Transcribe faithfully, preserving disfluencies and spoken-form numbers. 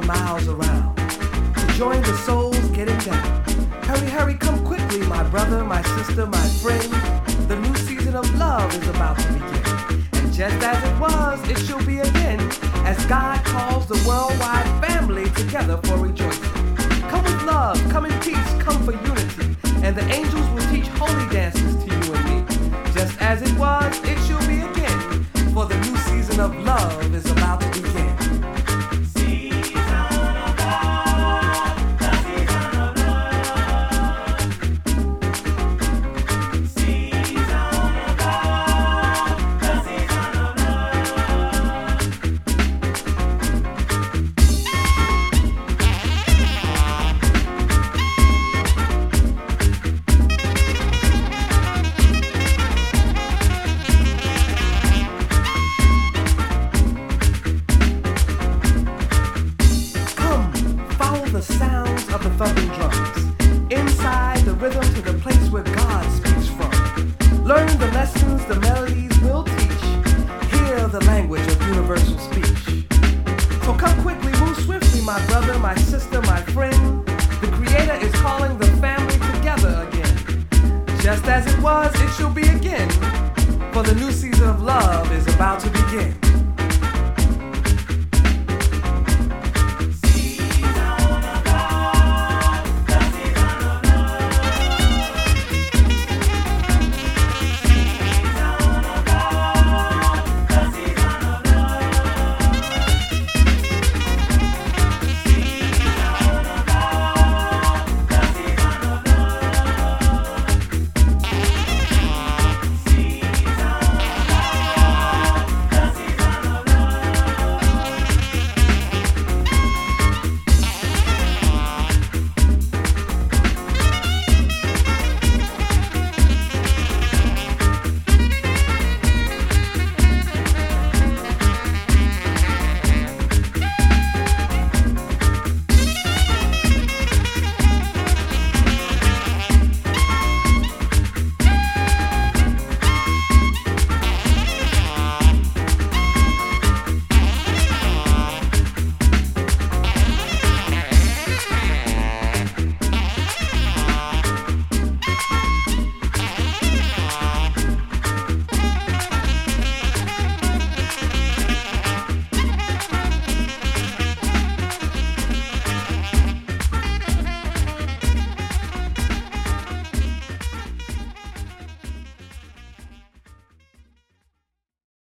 miles around to join the souls getting down. Hurry, hurry, come quickly, my brother, my sister, my friend. The new season of love is about to begin. And just as it was, it shall be again, as God calls the worldwide family together for rejoicing. Come with love, come in peace, come for unity, and the angels will teach holy dances to you and me. Just as it was, it shall be again, for the new season of love is about to begin. The sounds of the thumping drums, inside the rhythm to the place where God speaks from. Learn the lessons the melodies will teach. Hear the language of universal speech. So come quickly, move swiftly, my brother, my sister, my friend. The Creator is calling the family together again. Just as it was, it shall be again, for the new season